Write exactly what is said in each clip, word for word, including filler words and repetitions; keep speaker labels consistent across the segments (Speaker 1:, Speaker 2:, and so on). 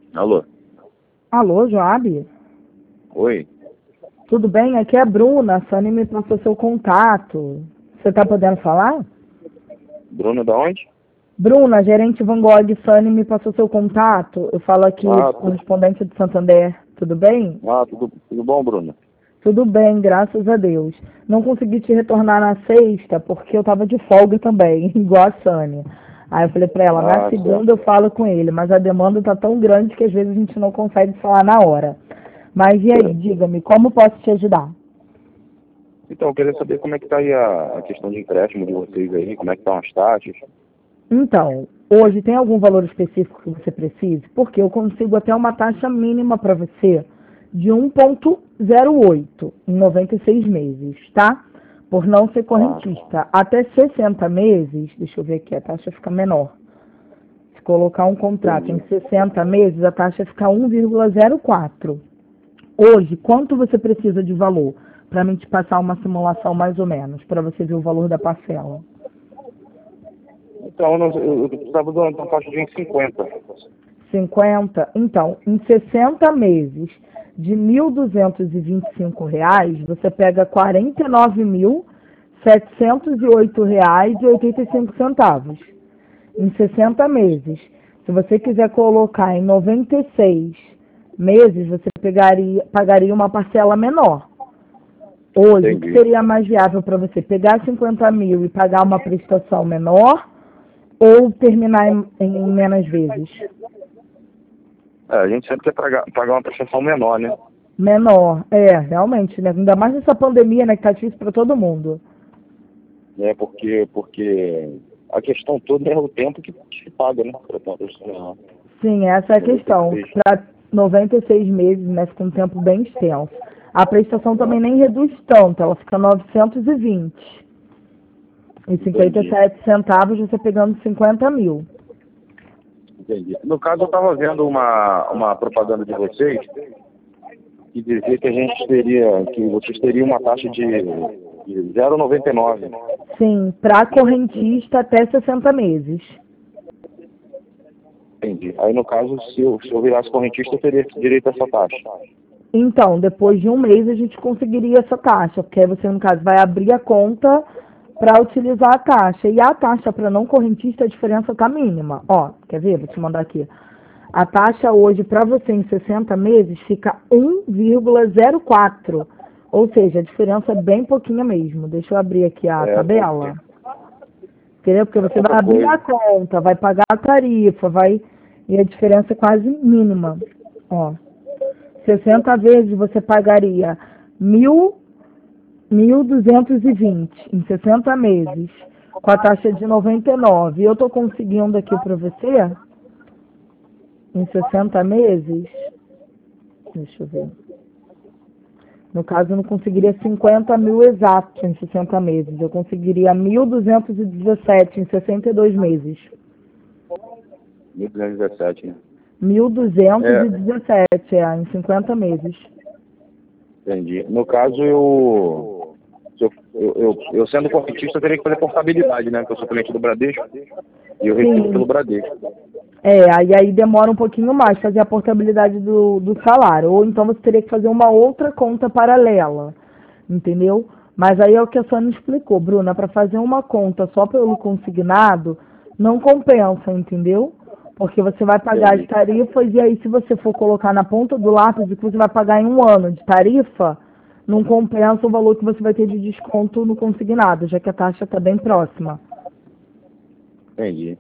Speaker 1: Alô?
Speaker 2: Alô, Joab?
Speaker 1: Oi?
Speaker 2: Tudo bem? Aqui é a Bruna. A Sônia me passou seu contato. Você tá podendo falar?
Speaker 1: Bruno da onde?
Speaker 2: Bruna, gerente Van Gogh, Sônia me passou seu contato. Eu falo aqui,
Speaker 1: Ah, tu-
Speaker 2: correspondente de Santander. Tudo bem?
Speaker 1: ah tudo, tudo bom, Bruno?
Speaker 2: Tudo bem, graças a Deus. Não consegui te retornar na sexta porque eu tava de folga também, igual a Sônia. Aí eu falei pra ela, na
Speaker 1: Ah,
Speaker 2: segunda eu
Speaker 1: certo.
Speaker 2: falo com ele, mas a demanda tá tão grande que às vezes a gente não consegue falar na hora. Mas e aí, diga-me, como posso te ajudar?
Speaker 1: Então, eu queria saber como é que tá aí a, a questão de empréstimo de vocês aí, como é que estão as taxas.
Speaker 2: Então, hoje tem algum valor específico que você precise? Porque eu consigo até uma taxa mínima para você de um vírgula zero oito em noventa e seis meses, tá? Por não ser
Speaker 1: Ah,
Speaker 2: correntista. Até sessenta meses, deixa eu ver aqui, a taxa fica menor. Se colocar um contrato em
Speaker 1: entendi.
Speaker 2: sessenta meses, a taxa fica um vírgula zero quatro. Hoje, quanto você precisa de valor? Para mim te passar uma simulação mais ou menos, para você ver o valor da parcela.
Speaker 1: Então, eu, não- eu, eu precisava de uma de uma taxa de uns cinquenta.
Speaker 2: cinquenta. Então, em sessenta meses de mil duzentos e vinte e cinco reais, você pega quarenta e nove mil setecentos e oito reais e oitenta e cinco centavos. Em sessenta meses. Se você quiser colocar em noventa e seis meses, você pegaria, pagaria uma parcela menor. Hoje, o que
Speaker 1: Entendi.
Speaker 2: seria mais viável para você? Pegar cinquenta mil e pagar uma prestação menor ou terminar em, em menos vezes?
Speaker 1: É, a gente sempre quer pagar, pagar uma prestação menor, né?
Speaker 2: Menor, é, realmente, né? Ainda mais nessa pandemia, né, que tá difícil para todo mundo.
Speaker 1: É porque, porque a questão toda é o tempo que, que se paga, né? Para ter uma prestação menor.
Speaker 2: Sim, essa é a
Speaker 1: noventa e
Speaker 2: questão.
Speaker 1: seis.
Speaker 2: Para noventa e seis meses, né, fica um tempo bem extenso. A prestação também nem reduz tanto, ela fica novecentos e vinte. E cinquenta e
Speaker 1: Entendi.
Speaker 2: sete centavos você pegando cinquenta mil.
Speaker 1: Entendi. No caso, eu estava vendo uma, uma propaganda de vocês que dizia que a gente teria, que vocês teriam uma taxa de, de zero vírgula noventa e nove.
Speaker 2: Sim, para correntista até sessenta meses.
Speaker 1: Entendi. Aí, no caso, se eu, se eu virasse correntista, eu teria direito a essa taxa.
Speaker 2: Então, depois de um mês a gente conseguiria essa taxa, porque aí você, no caso, vai abrir a conta para utilizar a taxa. E a taxa para não correntista, a diferença está mínima. Ó, quer ver? Vou te mandar aqui. A taxa hoje para você em sessenta meses fica um vírgula zero quatro. Ou seja, a diferença é bem pouquinha mesmo. Deixa eu abrir aqui a
Speaker 1: É,
Speaker 2: tabela. Entendeu? Porque
Speaker 1: é
Speaker 2: você
Speaker 1: pouca
Speaker 2: vai abrir a
Speaker 1: coisa.
Speaker 2: conta, vai pagar a tarifa, vai. E a diferença é quase mínima. Ó. sessenta vezes você pagaria mil, mil duzentos e vinte em sessenta meses, com a taxa de noventa e nove. E eu estou conseguindo aqui para você, em sessenta meses, deixa eu ver. No caso, eu não conseguiria cinquenta mil exatos em sessenta meses. Eu conseguiria mil duzentos e dezessete em sessenta e dois meses.
Speaker 1: mil duzentos e dezessete, né?
Speaker 2: mil duzentos e
Speaker 1: É,
Speaker 2: dezessete é, em cinquenta meses.
Speaker 1: entendi. No caso, eu, se eu, eu, eu, eu sendo correntista, eu teria que fazer portabilidade, né? Porque eu sou cliente do Bradesco e eu recebo pelo
Speaker 2: Sim,
Speaker 1: Bradesco.
Speaker 2: é, aí, aí demora um pouquinho mais fazer a portabilidade do, do salário. Ou então você teria que fazer uma outra conta paralela, entendeu? Mas aí é o que a Sônia explicou, Bruna, para fazer uma conta só pelo consignado, não compensa, entendeu? Porque você vai pagar as
Speaker 1: Entendi.
Speaker 2: tarifas e aí se você for colocar na ponta do lápis o que você vai pagar em um ano de tarifa, não compensa o valor que você vai ter de desconto no consignado, já que a taxa está bem próxima.
Speaker 1: Entendi.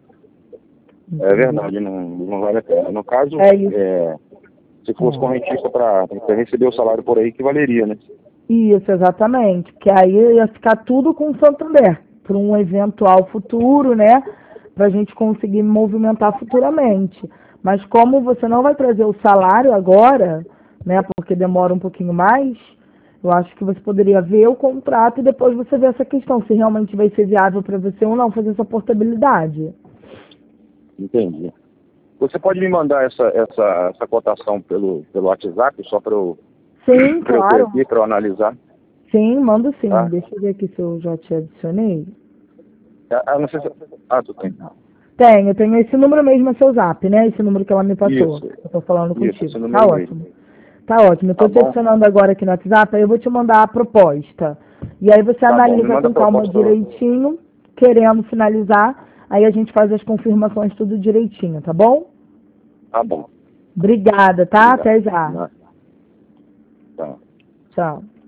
Speaker 1: É
Speaker 2: Entendeu?
Speaker 1: verdade, não, não vale a pena. No caso,
Speaker 2: É isso.
Speaker 1: é, se fosse
Speaker 2: Hum.
Speaker 1: correntista para receber o salário por aí, que valeria, né?
Speaker 2: Isso, exatamente. Porque aí ia ficar tudo com o Santander, para um eventual futuro, né? Para a gente conseguir movimentar futuramente. Mas como você não vai trazer o salário agora, né? Porque demora um pouquinho mais, eu acho que você poderia ver o contrato e depois você ver essa questão, se realmente vai ser viável para você ou não fazer essa portabilidade.
Speaker 1: Entendi. Você pode me mandar essa, essa, essa cotação pelo, pelo WhatsApp, só para eu,
Speaker 2: Sim,
Speaker 1: pra eu ter
Speaker 2: claro.
Speaker 1: aqui, para eu analisar,
Speaker 2: Sim, mando sim.
Speaker 1: tá?
Speaker 2: Deixa eu ver aqui se eu já te adicionei.
Speaker 1: Ah, ah, não sei se... Ah, tu tem.
Speaker 2: Tenho, tenho esse número mesmo, é seu zap, né? Esse número que ela me passou.
Speaker 1: Isso.
Speaker 2: Eu tô falando
Speaker 1: Isso,
Speaker 2: contigo.
Speaker 1: esse
Speaker 2: Tá
Speaker 1: número
Speaker 2: ótimo.
Speaker 1: mesmo.
Speaker 2: Tá ótimo. Eu tô
Speaker 1: Tá
Speaker 2: te
Speaker 1: bom?
Speaker 2: adicionando agora aqui no WhatsApp, aí eu vou te mandar a proposta. E aí você
Speaker 1: Tá bom, me
Speaker 2: analisa
Speaker 1: manda
Speaker 2: com
Speaker 1: a
Speaker 2: calma
Speaker 1: proposta.
Speaker 2: direitinho, querendo finalizar, aí a gente faz as confirmações tudo direitinho, tá bom?
Speaker 1: Tá bom.
Speaker 2: Obrigada, tá?
Speaker 1: Obrigado.
Speaker 2: Até já.
Speaker 1: Não. Tá.
Speaker 2: Tchau.